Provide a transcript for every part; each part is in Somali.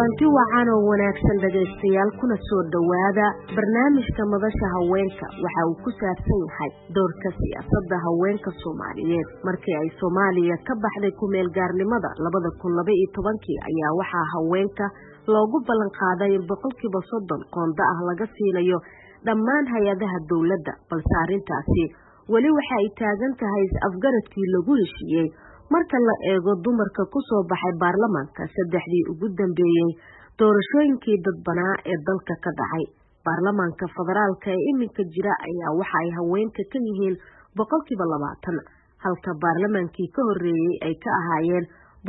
kulanti wacan oo wanaagsan dhageystayaal kuna soo dhawaada barnaamijka madasha haweenka waxa uu ku saabsan yahay doorka siyaasadda haweenka Soomaaliyeed markii ay Soomaaliya ka baxday ku meel gaarnimada 2012 ayaa waxa haweenka loogu ballan qaaday in 30% qoonda ah laga siinayo dhammaan hay'adaha dawladda balse arrintaasi wali waxa ay taagan tahay afgaradkii lagu heshiiyay marka la eego dumarka ku soo baxay baarlamaanka saddexdii ugu dambeeyay doorashooyinkii dadbanaa ee dalka ka dhacay baarlamaanka federaalka ee iminka jira ayaa waxa ay haweenka ka yihiin 20% halka baarlamaankii ka horeeyay ay ka ahaayeen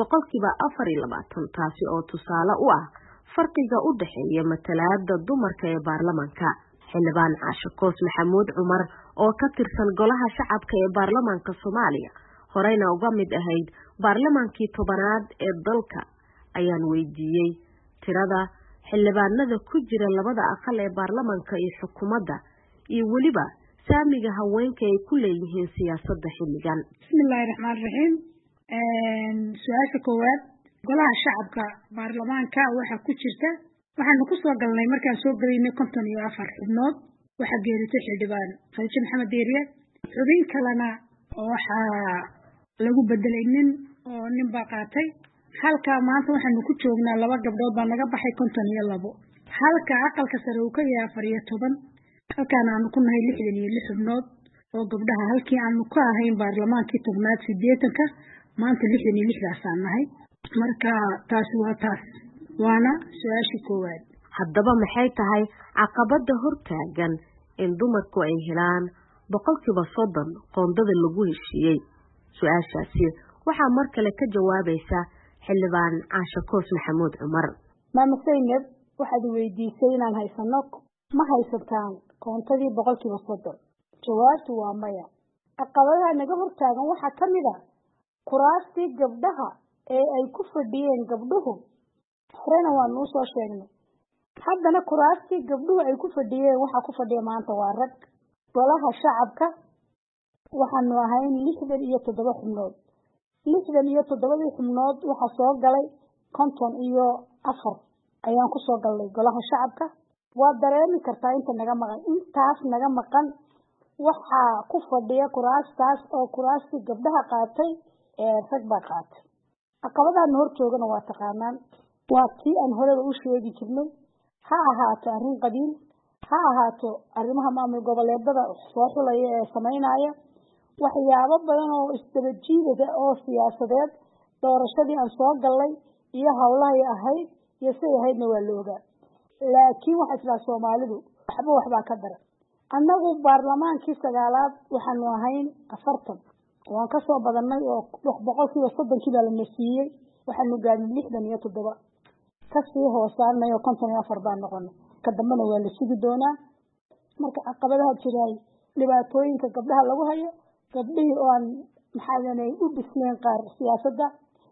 24% taasi oo tusaale u ah farqiga u dhaxeeya matalaadda dumarka ee baarlamaanka xildhibaan Caasho Koos Maxamuud Cumar oo ka tirsan golaha shacabka ee baarlamaanka Soomaaliya horeyna uga mid ahayd baarlamaankii 10aad ee dalka ayaan weydiiyay tirada xildhibaanada ku jira labada aqal ee baarlamaanka iyo xukuumadda iyo waliba saamiga haweenka ay ku leeyihiin siyaasadda xilligan. Bismillahirrahmanirrahiim. Su'aasha koowaad golaha shacabka baarlamaanka waxa ku jirta waxaan ku soo galnay markaan soo galaynay 54 xubnood waxa geeritay xildhibaan Khadiija Maxamed Deeriye xubin kalena waxa lagu bedelay nin baa qaatay halka maanta waxaanu ku joognaa laba gabdhood baa naga baxay 52 halka aqalka sare uu ka yahay 14 halkaan aanu ku nahay 66 xubnood oo gabdhaha halkii aanu ka ahayn baarlamaankii 10aad 80ka maanta 66 aan nahay marka taas waa taas waana su'aashii koowaad. Haddaba maxay tahay caqabada hortaagan in dumarku ay helaan 30% qoondada lagu heshiiyay? Su'aashaasi waxa mar kale ka jawaabaysa xildhibaan Caasho Koos Maxamuud Cumar. Maama Saynab waxaad weydiisay inaan haysano ma haysataan qoontadii 30%? Jawaabtu waa maya. Caqabadaha naga hortaagan waxa kamid ah kuraastii gabdhaha ee ay ku fadhiyeen gabdhuhu horena waan u soo sheegnay haddana kuraastii gabdhuhu ay ku fadhiyeen waxa ku fadhiya maanta waa rag golaha shacabka waxaanu ahayn 67 xubnood 67 xubnood waxa soo galay 54 ayaan ku soo galnay golaha shacabka waa dareemi kartaa inta naga maqan intaas naga maqan waxa ku fadhiya kuraastaas oo kuraastii gabdhaha qaatay ee rag baa qaatay caqabadaha hor joogana waa taqaanaan waa tii aan hore u sheegi jirnay ha ahaato arrin qabiil ha ahaato arrimaha maamul goboleedada soo xulaya ee sameynaya waxyaabo badan oo isdabajiidada oo siyaasadeed doorashadii aan soo galnay iyo hawlaha ahayd iyo say ahaydna waa la ogaa laakiin waxa isla Soomaalidu waxba ka daran annagu baarlamaankii 9aad waxaanu ahayn 40 waan ka soo badanay oo 30% baa la nasiiyay waxaanu gaadhnay 67 kasii hoosaanay oo 54 baan noqonay ka dambana waa la sugi doonaa marka caqabadaha jiray dhibaatooyinka gabdhaha lagu hayo gabdhihii oo aan maxaadanay u bisleen qaar siyaasadda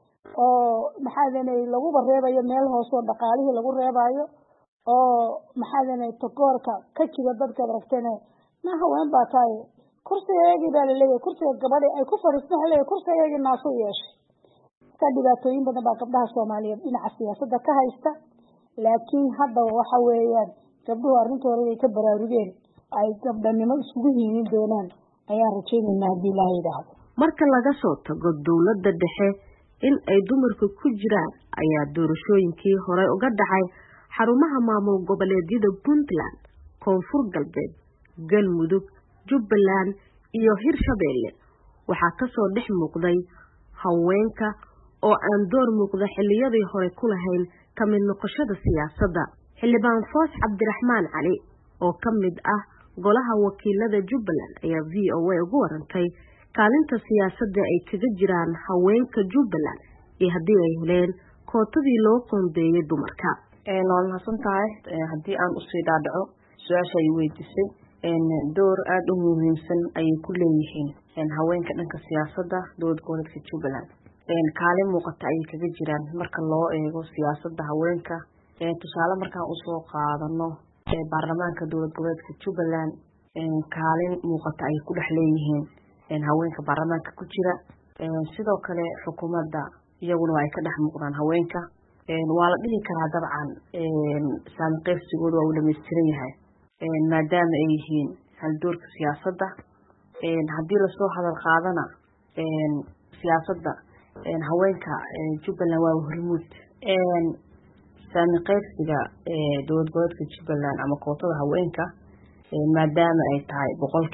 oo maxaadanay lagu bareebayo meel hoos oo dhaqaalihii lagu reebayo oo maxaadanay takoorka ka jira dadka aragtana ma haween baa tahay kursigeedii baa leeyahay kursiga gabadha ay ku fariistaan leeyahay kursigeedii naaso yeeshay ka dhibaatooyin badan baa gabdhaha Soomaaliyeed dhinaca siyaasadda ka haysta laakiin hadda waxa weeyaan gabdhuhu arrintooda ay ka baraarugeen ay gabdhanimo isugu yihiin doonaan ayaa rajaynaynaa hadii la yiraahdo. Marka laga soo tago dawladda dhexe in ay dumarku ku jiraan ayaa doorashooyinkii hore uga dhacay xarumaha maamul goboleedyada Puntland, Koonfur Galbeed, Galmudug, Jubbaland iyo Hirshabeelle waxa ka soo dhex muuqday haweenka oo aan door muuqda xilliyadii hore ku lahayn kamid noqoshada siyaasadda. Xildhibaan Foos Cabdiraxmaan Cali oo kamid ah golaha wakiilada Jubbaland ayaa VOA ugu warantay kaalinta siyaasadda ay kaga jiraan haweenka Jubbaland iyo haddii ay heleen kootadii loo qoondeeyay dumarka. Noolnasantahay haddii aan u sii dhaadhaco su'aasha ay weydiisay door aad u muhiimsan ay ku leeyihiin haweenka dhanka siyaasadda dowlad goboleedka Jubbaland kaalin muuqata ay kaga jiraan marka loo eego siyaasadda haweenka tusaale markaan u soo qaadano baarlamaanka dowlad goboleedka Jubbaland kaalin muuqata ay ku dhex leeyihiin haweenka baarlamaanka ku jira sidoo kale xukuumadda iyaguna ay ka dhex muuqdaan haweenka waa la dhihi karaa dabcan saami qaybsigooda waa uu dhammaystiran yahay maadaama ay yihiin haldoorka siyaasadda haddii lasoo hadal qaadana siyaasadda haweenka Jubbaland waa hormuud saami qaybsiga dowlad goboleedka Jubbaland ama kootada haweenka maadaama ay tahay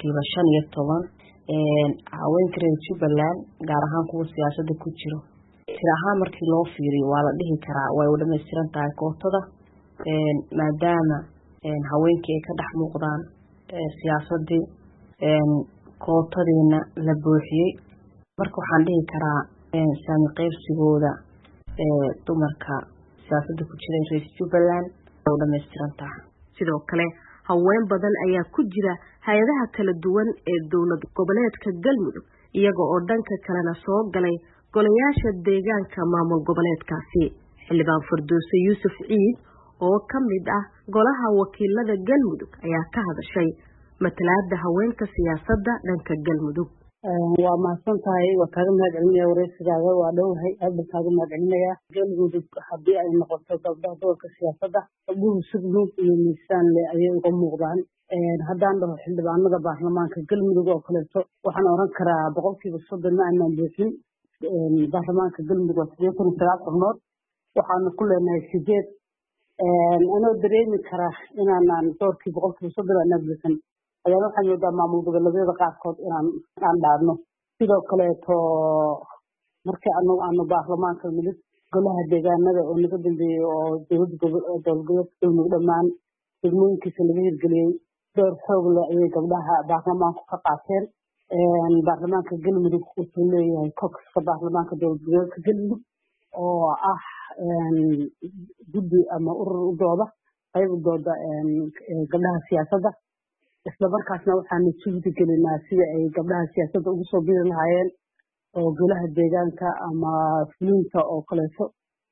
15% haweenka reer Jubbaland gaar ahaan kuwa siyaasadda ku jiro tirahaan markii loo fiiriyo waa la dhihi karaa way u dhameystiran tahay kootada maadaama haweenkii ay ka dhex muuqdaan siyaasadii kootadiina la buuxiyey marka waxaan dhihi karaa saami qaybsigooda dumarka siyaasadda ku jira reer Jubbaland way u dhameystiran tahay sidoo kale haween badan ayaa ku jira hay'adaha kala duwan ee dowlad goboleedka Galmudug iyaga oo dhanka kalena soo galay golayaasha deegaanka maamul goboleedkaasi xildhibaan Firdowsi Yuusuf Ciid oo ka mid ah golaha wakiilada Galmudug ayaa ka hadashay matalaadda haweenka siyaasadda dhanka Galmudug waa mahadsantahay waa kaaga mahadcelinaya wareysigaaga waa dhowhay aad baan kaaga mahadcelinaya Galmudug haddii ay noqoto gabdhaha doorka siyaasadda gabdhuhu si guud iyo miisaan leh ayay uga muuqdaan haddaan dhaho xildhibaanada baarlamaanka Galmudug oo kaleeto waxaan oran karaa 30% ma aanan buuxin baarlamaanka Galmudug waa 89 xubnood waxaanu ku leenahay 8 anoo dareemi karaa inaanan doorkii 30% aanan buuxin ayaan waxaan moodaa maamul goboleedyada qaarkood inaan dhaadno sidoo kaleeto markii aanu baarlamaanka midid golaha deegaanada oo naga dambeeyey oo dowlad goboleedka Galmudug dhammaan degmooyinkiisa laga hirgeliyey door xoog leh ayay gabdhaha baarlamaanku ka qaateen baarlamaanka Galmudug wuxuu leeyahay kokska baarlamaanka dowlad goboleedka Galmudug oo ah guddi ama urur u dooda qayb u dooda gabdhaha siyaasadda isla markaasna waxaan suudi gelinaa sida ay gabdhaha siyaasadda ugu soo biiri lahaayeen oo golaha deegaanka ama fulinta oo kaleeto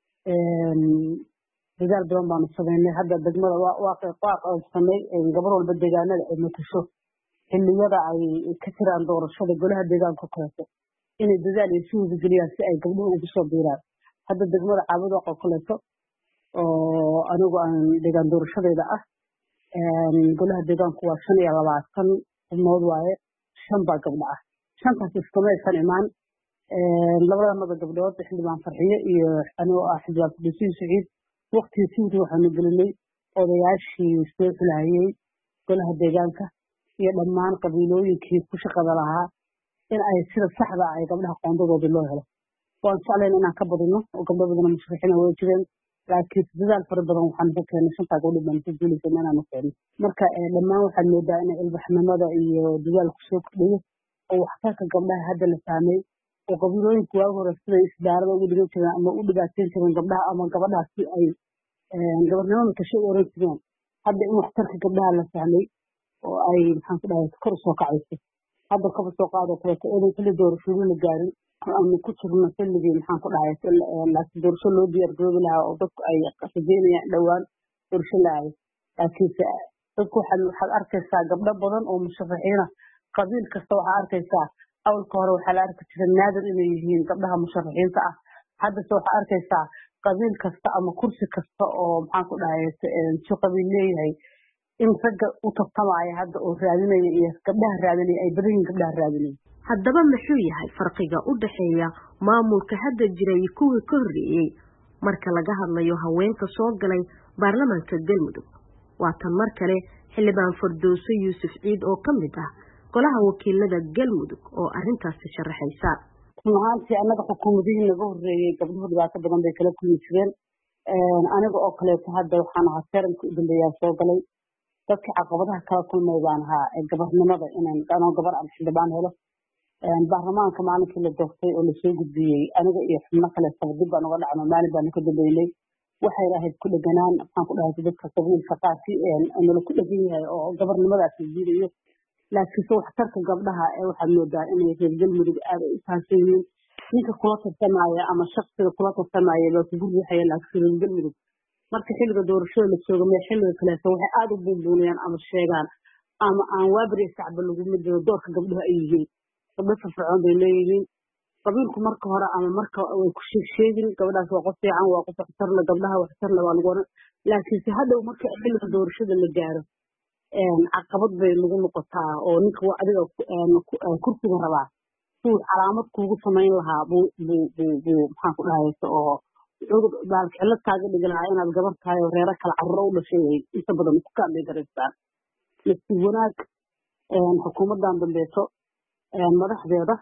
dadaal badan baanu sameynay hadda degmada waa qaybsanay gabar walba deegaanada ay matasho xilliyada ay ka jiraan doorashada golaha deegaanka kaleeto inay dadaal iyo suudi geliyaan si ay gabdhuhu ugu soo biiraan hadda degmada caabud oo kaleeto oo anigu aan deegaan doorashadayda ah golaha deegaanku waa 25 xubnood waaye 5 baa gabdho ah 5taas iskama aysan imaan labada gabdhood xildhibaan Farxiye iyo anoo ah xildhibaan Firdowsi Ciid waqtigiisii waxaanu gelinay odayaashii soo xulaayay golaha deegaanka iyo dhammaan qabiilooyinkii ku shaqada lahaa in ay sida saxda ah ay gabdhaha qoondadooda loo helo waan jeclayn inaan ka badino oo gabdho badan musharaxiin way jireen laakiin dadaal fara badan waxaan ku keenay 5 gabdhood baan ku guulaysanay inaan keenno marka dhammaan waxaan moodaa in ilbaxnimada iyo dadaalku soo kordhiyo oo waxtarka gabdhaha hadda la saamay oo qabiilooyinku waa hore sida isdaarada ugu dhigan jireen ama u dhibaateyn jireen gabdhaha ama gabadhaasi ay gabarnimada ka soo oran jireen hadda in waxtarka gabdhaha la saamay oo ay maxaan ku dhahay kor soo kacayso hadda ka soo qaado kale in kala doorashooyin la gaarin aan ku jirno xilligii maxaan ku dhahay laakiin doorasho loo diyaar garoobi lahaa oo dadku ay qasadeenayaan dhawaan doorasho laay laakiin dadku waxaad arkaysaa gabdho badan oo musharaxiina qabiil kasta waxaad arkaysaa awalka hore waxaa la arki jiray naadir inay yihiin gabdhaha musharaxiinta ah haddase waxaad arkaysaa qabiil kasta ama kursi kasta oo maxaan ku dhahay si qabiil leeyahay in ragga u tartamaya hadda oo raadinaya iyo gabdhaha raadinaya ay badan yihiin gabdhaha raadinaya haddaba muxuu yahay farqiga u dhaxeeya maamulka hadda jiray kuwii ka horreeyay marka laga hadlayo haweenka soo galay baarlamaanka Galmudug waa tan mar kale xildhibaan Firdowsi Yuusuf Ciid oo ka mid ah golaha wakiilada Galmudug oo arintaasi sharaxaysa maanta anaga xukuumadihii laga horreeyay gabdhuhu dhibaato badan bay kala kulmi jireen aniga oo kaleeto hadda waxaan ahaa taranka u dambeeyaa soo galay dadka caqabadaha kala kulmay baan ahaa gabarnimada inaan gabar aan xildhibaan helo baarlamaanka maalinkii la doortay oo la soo gudbiyey aniga iyo xubno kale sabdib baan uga dhacno maalin baan ka dambeynay waxay ahayd ku dhaganaan waxaan ku dhahay dadka qabiilka qaarkii nala ku dhagan yahay oo gabarnimadaas diidayo laakiin soo waxtarka gabdhaha waxaad moodaa inay reer Galmudug aad u fahansan yihiin ninka kula tartamaya ama shakhsiga kula tartamaya baa ku guryahay laakiin reer Galmudug marka xilliga doorashada la joogo ma xilliga kale waxay aad u buunbuunayaan ama sheegaan ama aan waabri sacba lagu mido doorka gabdhaha ay yihiin gabdho firfircoon bay leeyihiin qabiilku marka hore ama marka way ku sheegin gabadhaas waa qof fiican waa qof waxtarna gabdhaha waxtarna waa lagu oran laakiinse hadhow marka xilliga doorashada la gaaro caqabad bay lagu noqotaa oo ninka adiga kursiga rabaa suu calaamad kuugu samayn lahaa buu maxaan ku dhahaysa oo baalka cilad kaaga dhigi lahaa inaad gabar tahay oo reero kala carruuro u dhashay ay inta badan ku kaadhay garaystaan nafsi wanaag xukuumaddan dambeeso madaxdeeda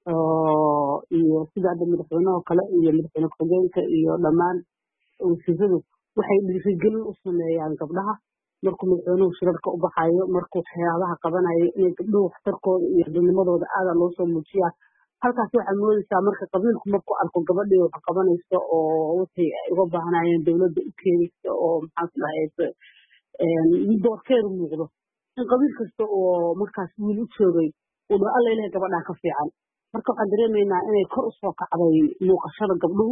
iyo sida hadda madaxweynaha kale iyo madaxweyne ku-xigeenka iyo dhammaan wasiiradu waxay dhiirigelin u sameeyaan gabdhaha markuu madaxweynuhu shirarka u baxayo markuu waxyaabaha qabanayo inay gabdhuhu waxtarkooda iyo dadnimadooda aada loo soo muujiyaa halkaas waxaa moodaysaa marka qabiilku markuu arko gabadhii wax qabanaysa oo wixii ay uga baahnayeen dowladda u keenaysa oo maxaan ku dhahaysa doorkeedu muuqdo in qabiil kasta oo markaas wiil u joogay uu dho alla ilahay gabadhaa ka fiican marka waxaan dareemaynaa inay kor usoo kacday muuqashada gabdhuhu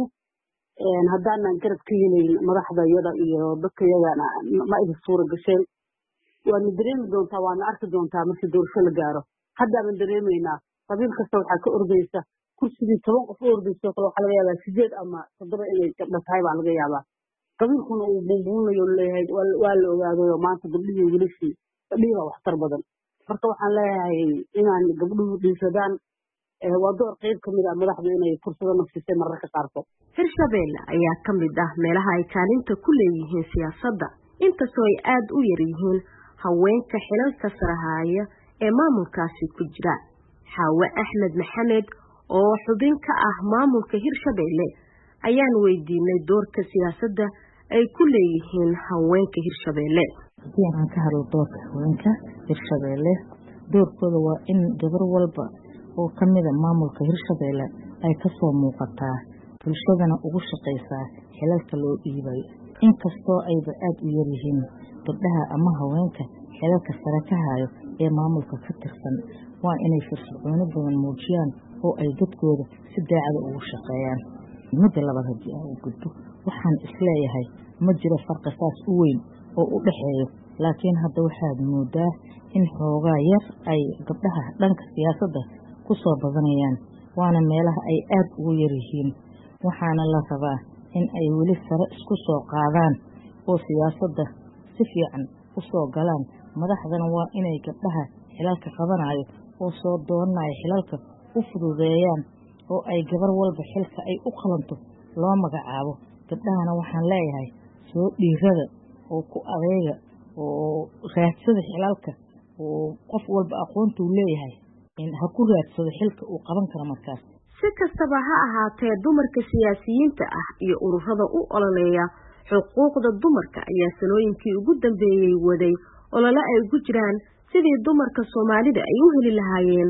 haddaanan garab ka helayn madaxda yada iyo dadka yadana ma idin suura gasheen waadna dareemi doontaa waadna arki doontaa markii doorasho la gaaro haddaaban dareemaynaa qabiil kasta waxaa ka ordaysa kursigii 10 qof u ordayso kale waxaa laga yaabaa 8 ama 7 inay gabdho tahay baa laga yaabaa qabiilkuna uu buunbuunayo leeyahay waa la ogaaday maanta gabdhihii wilashii gabdhihii baa waxtar badan marka waxaan leeyahay inaan gabdhuhu dhiisadaan waa door qayb ka mid ah madaxdu inay fursado nafsisay mararka qaarkood Hirshabelle ayaa ka mid ah meelaha ay kaalinta ku leeyihiin siyaasadda inkastoo ay aad u yar yihiin haweenka xilalka sarahaya ee maamulkaasi ku jira Xaawa Axmed Maxamed oo xubin ka ah maamulka Hirshabelle ayaan weydiinay doorka siyaasadda ay ku leeyihiin haweenka Hirshabelle hadii aan ka hadlo doorka haweenka Hirshabelle doorkooda waa in gabar walba oo kamida maamulka Hirshabelle ay ka soo muuqataa bulshadana ugu shaqeysaa xilalka loo dhiibay inkastoo ay aad u yar yihiin gabdhaha ama haweenka xilalka sare ka hayo ee maamulka ka tirsan waa inay firfircooni badan muujiyaan oo ay dadkooda si daacad ugu shaqeeyaan mid labaad hadii aan gudbo waxaan isleeyahay ma jiro farqi saas u weyn oo u dhaxeeyo laakiin hadda waxaad moodaa in xoogaa yar ay gabdhaha dhanka siyaasadda ku soo badanayaan waana meelaha ay aad ugu yar yihiin waxaana la rabaa in ay weli sare isku soo qaadaan oo siyaasadda si fiican u soo galaan madaxdana waa inay gabdhaha xilalka qabanayo oo soo doonanayo xilalka u fududeeyaan oo ay gabar walba xilka ay u qalanto loo magacaabo gabdhahana waxaan leeyahay soo dhiirada oo ku adeega oo raadsada xilalka oo qof walba aqoonta uu leeyahay in ha ku raadsado xilka uu qaban karo markaas si kastaba ha ahaatee dumarka siyaasiyiinta ah iyo ururada u ololeeya xuquuqda dumarka ayaa sanooyinkii ugu dambeeyay waday olole ay ugu jiraan sidii dumarka Soomaalida ay u heli lahaayeen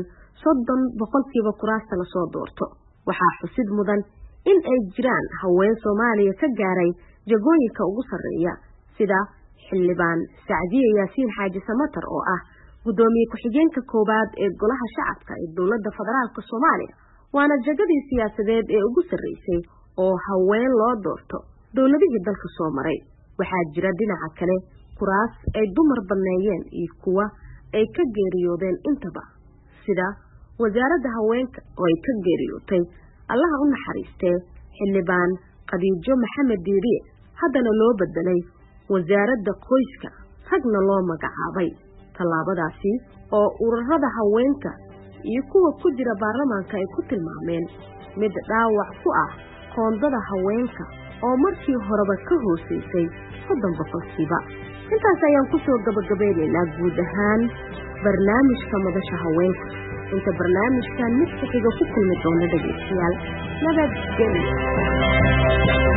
30% kuraasta la soo doorto waxaa xusid mudan in ay jiraan haween Soomaaliya ka gaaray jagooyinka ugu sareeya sida xildhibaan Sacdiye Yaasiin Xaaji Samatar oo ah gudoomiye ku-xigeenka koobaad ee golaha shacabka ee dowladda federaalka Soomaaliya waana jagadii siyaasadeed ee ugu sareysay oo haween loo doorto dowladihii dalka soo maray waxaa jira dhinaca kale kuraas ay dumar baneeyeen iyo kuwa ay ka geeriyoodeen intaba sida wasaaradda haweenka oo ay ka geeriyootay allaha u naxariistee xildhibaan Khadiijo Maxamed Diiriye haddana loo bedelay wasaaradda qoyska ragna loo magacaabay tallaabadaasi oo ururada haweenka iyo kuwa ku jira baarlamaanka ay ku tilmaameen mid dhaawac ku ah qoondada haweenka oo markii horeba ka hooseysay 30%. intaas ayaan ku soo gabagabaynaynaa guud ahaan barnaamijka madasha haweenka inta barnaamijkan mid xiga ku kulmi doona dhageystayaal nabadgelyo